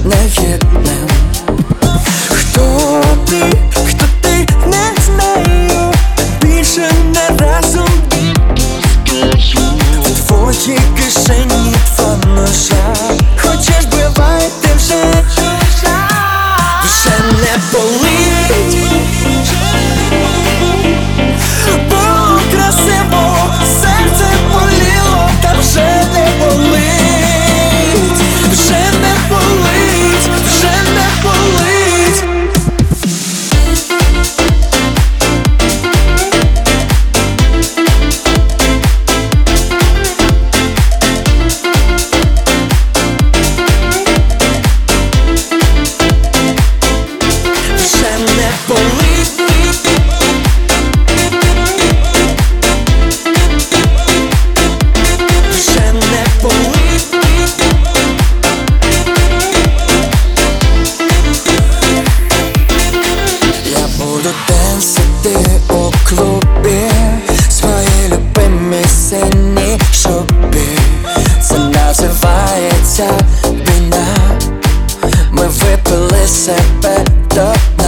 невідним. Хто ти, не знаю, більше не разом. В твоїй кишені два ножа, хочеш бивай, ти вже чужа. Вже не болить, було красиво, серце боліло, та вже не болить, вже не болить, вже не болить. Вже не болить. Вже не болить. Я буду танцювати у клубі, свої любимі сині шуби. Це називається війна. Ми випили себе до